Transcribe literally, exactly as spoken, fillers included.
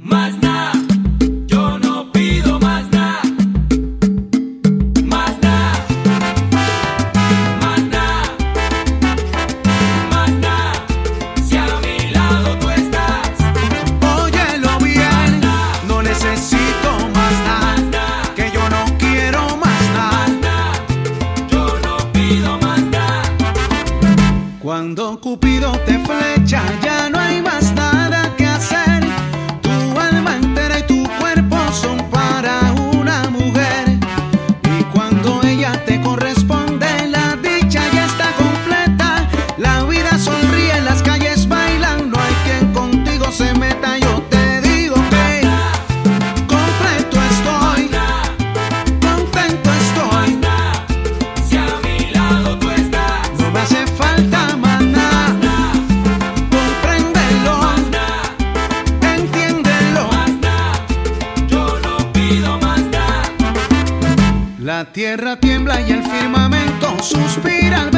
Más nada, yo no pido más nada. Más nada, más nada, más nada. Si a mi lado tú estás, óyelo bien, no necesito más nada, que yo no quiero más nada, yo no pido más nada. Cuando Cupido te flecha ya no hay más nada que hacer. Tu alma entera y tu cuerpo son para una mujer, y cuando ella te corresponde la dicha ya está completa. La vida sonríe en las calles bailan, no hay quien contigo se meta. Yo te digo que completo estoy, contento estoy. Si a mi lado tú estás, No me hace falta más nada, compréndelo, entiéndelo. yo no pido más nada. La tierra tiembla y el firmamento suspira al